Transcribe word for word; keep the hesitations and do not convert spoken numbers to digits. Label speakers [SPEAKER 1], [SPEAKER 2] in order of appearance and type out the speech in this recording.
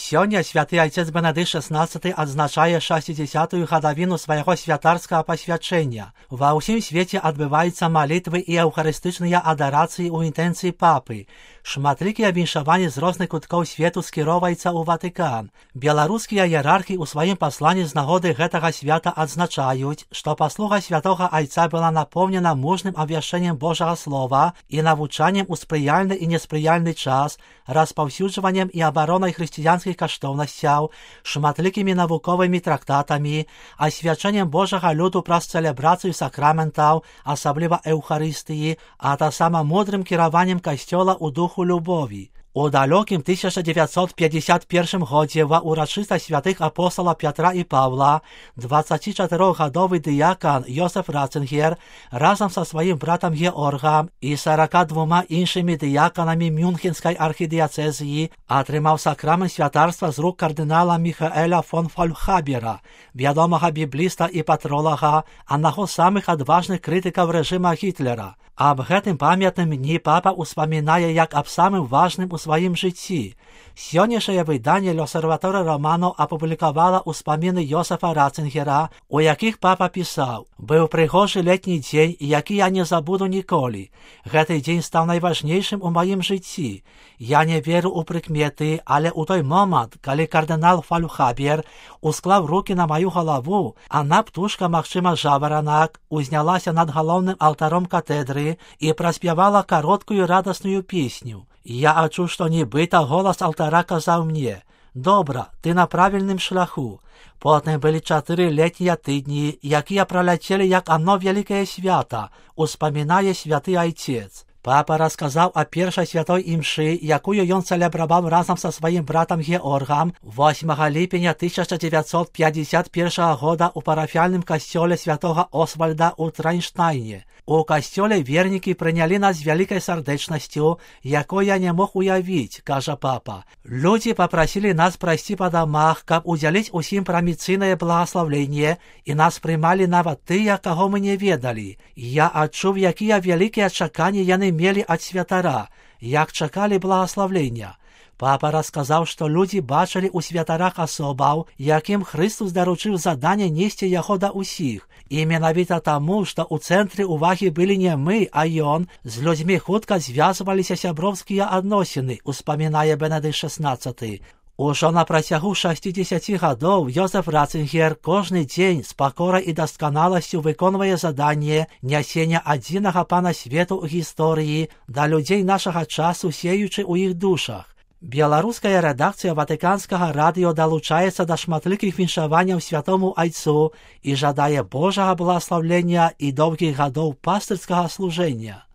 [SPEAKER 1] Сёння святы айцец Бенедыкт шестнадцаты адзначае шэсцідзесятую гадавіну свайго святарскага пасвячэння. Ва ўсім свеце адбываюцца малітвы і эўхарыстычныя адарацыі ў інтэнцыі папы. Шматлікія віншаванні з розных куткоў свету скіроўваюцца ў Ватыкан. Беларускія іерархі ў сваім пасланні з нагоды гэтага свята адзначаюць, што паслуга святога айца была напоўнена мужным абвяшчэннем Божага слова і навучаннем у спрыяльны і неспрыяльны час, распаўсюджваннем і абаронай хрысціянскіх каштоўнасцяў, шматлікімі навуковымі трактатамі, асвячэннем Божага люду праз цэлебрацыю сакраментаў, асабліва эўхарыстыі, а таксама мудрым кіраваннем касцёла ў духу любові. У далёкім тысяча дзевяцьсот пятьдесят першым годзе ва ўрачыстасць святых апостала Пятра і Паўла дваццацічатырохгадовы дыякан Йосеф Ратцингер разам са сваім братам Георгам і сарака двума іншымі дыяканамі Мюнхенскай архідыяцэзіі атрымаў сакрамент святарства з рук кардынала Міхаэля фон Фальхабера, вядомага бібліста і патролага, аднаго з самых адважных крытыкаў рэжыма Гітлера. Аб гэтым памятным дні папа ўспамінае як аб самым важным у сваім жыцці. Сённяшняе выданне L'Osservatore Romano апублікавала ўспаміны Йосефа Ратцингера, у якіх папа пісаў: «Быў прыгожы летні дзень, які я не забуду ніколі. Гэты дзень стаў найважнейшым у маім жыцці. Я не веру ў прыкметы, але ў той момант, калі кардынал Фальхабер усклаў рукі на маю галаву, адна птушка, магчыма жаваранак, узнялася над галоўным алтаром катедры і праспявала кароткую радасную песню. Я адчуў, што нібыта голас алтара казаў мне: «Добра, ты на правільным шляху». Потым былі чатыры летнія тыдні, якія праляцелі як адно вялікае свята, успамінае святы айцец. Папа расказаў о першай святой імшы, якую ён цэлебраваў разам са сваім братам Георгам восьмага ліпеня тысяча дзевяцьсот пятьдесят першага года ў парафіяльным касцёле святога Освальда ў Трайнштайне. У касцёле вернікі прынялі нас з вялікай сардэчнасцю, якой я не мог уявіць, кажа папа. Людзі папрасілі нас прайсці па дамах, каб удзяліць усім праміцыйнае благаслаўленне, і нас прымалі нават тыя, каго мы не ведалі. Я адчуў, якія вялікія чаканні яны мелі ад святара, як чакалі благаслаўлення. Папа расказаў, што людзі бачылі ў святарах асобаў, якім Хрыстус даручыў заданне несці яго да ўсіх. І менавіта таму, што ў цэнтры ўвагі былі не мы, а ён, з людзьмі хутка звязваліся сяброўскія адносіны, успамінае Бенедыкт шестнадцаты. Ужо на працягу шэсцідзесяці гадоў Йосеф Ратцингер кожны дзень з пакорай і дасканаласцю выконвае заданне нясення адзінага пана свету ў гісторыі да людзей нашага часу, сеючы ў іх душах. Беларуская рэдакцыя Ватыканскага радыё далучаецца да шматлікіх віншаванняў святому айцу і жадае Божага благаслаўлення і доўгіх гадоў пастырскага служэння.